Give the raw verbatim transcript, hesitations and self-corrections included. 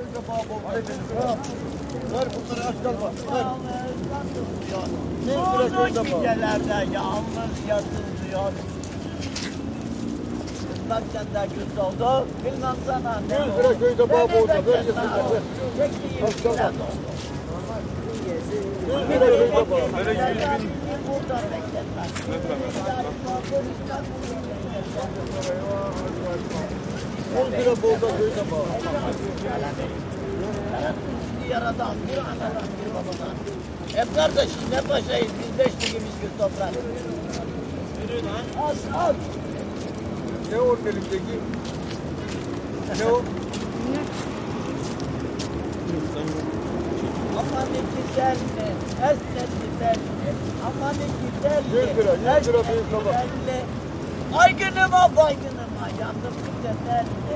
Ver bunları aç kalma. Ver. Sonra gecelerde yalnız yatılıyor. Bak senden güz oldu. Bilmem sana ne Yüz oldu. lira köyde bağ boğuza. Ver yesin. Çektiğim Aç kalma. güzel oldu. Yüz lira köyde bağ. Burada bekletmez. On lira boğuza köyde bağ. Yaradan, bir anadan, bir babadan. Hep kardeş, ne paşayız, biz beş ligimiz bir toprak. Yürü lan. Az, az. Ne o elindeki? Ne o? Aman ne güzel mi? Her ne güzel mi? Aman ne güzel mi? Yüz lira, yüz lira büyük baba. Ay günüme, vay günüme, yandım güzel mi?